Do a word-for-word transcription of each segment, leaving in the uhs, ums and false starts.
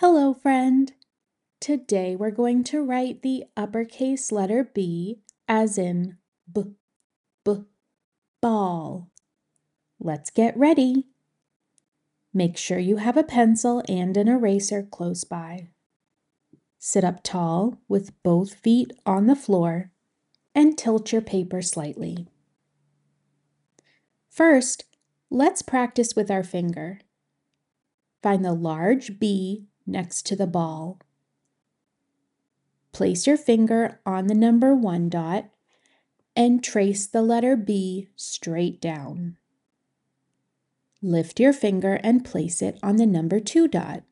Hello, friend. Today we're going to write the uppercase letter B as in B, B, ball. Let's get ready. Make sure you have a pencil and an eraser close by. Sit up tall with both feet on the floor and tilt your paper slightly. First, let's practice with our finger. Find the large B next to the ball. Place your finger on the number one dot and trace the letter B straight down. Lift your finger and place it on the number two dot.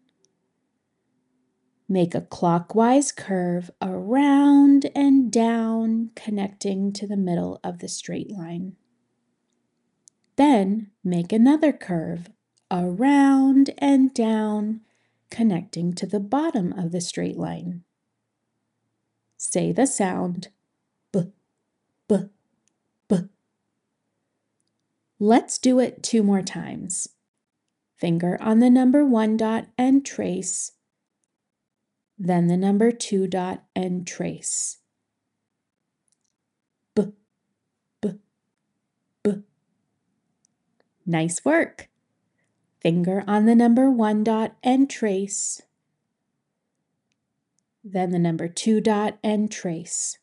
Make a clockwise curve around and down, connecting to the middle of the straight line. Then make another curve around and down, connecting to the bottom of the straight line. Say the sound B, B, B. Let's do it two more times. Finger on the number one dot and trace, then the number two dot and trace. B, B, B. Nice work. Finger on the number one dot and trace, then the number two dot and trace.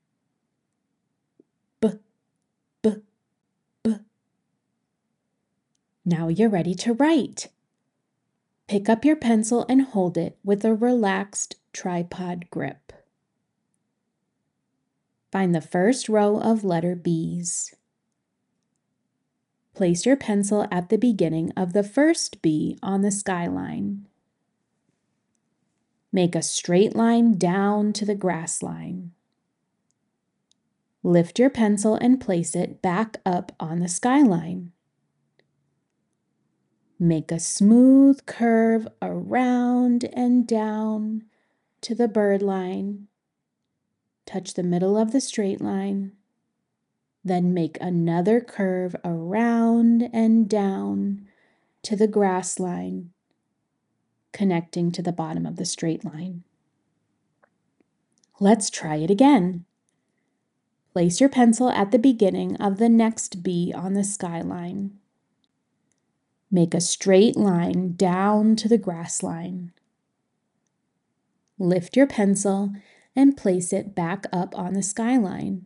B, B, B. Now you're ready to write. Pick up your pencil and hold it with a relaxed tripod grip. Find the first row of letter B's. Place your pencil at the beginning of the first B on the skyline. Make a straight line down to the grass line. Lift your pencil and place it back up on the skyline. Make a smooth curve around and down to the bird line. Touch the middle of the straight line. Then make another curve around and down to the grass line, connecting to the bottom of the straight line. Let's try it again. Place your pencil at the beginning of the next B on the skyline. Make a straight line down to the grass line. Lift your pencil and place it back up on the skyline.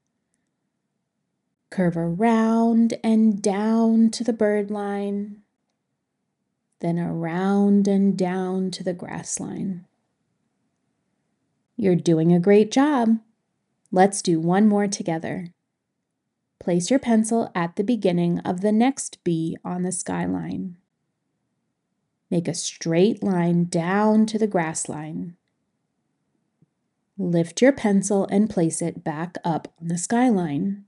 Curve around and down to the bird line, then around and down to the grass line. You're doing a great job. Let's do one more together. Place your pencil at the beginning of the next B on the skyline. Make a straight line down to the grass line. Lift your pencil and place it back up on the skyline.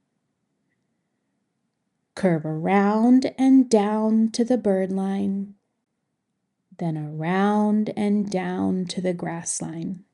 Curve around and down to the bird line, then around and down to the grass line.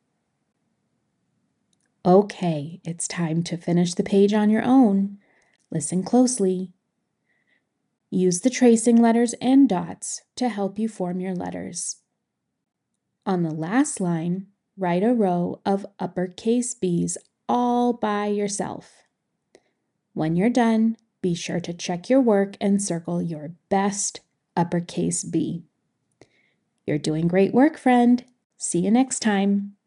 Okay, it's time to finish the page on your own. Listen closely. Use the tracing letters and dots to help you form your letters. On the last line, write a row of uppercase B's all by yourself. When you're done, be sure to check your work and circle your best uppercase B. You're doing great work, friend. See you next time.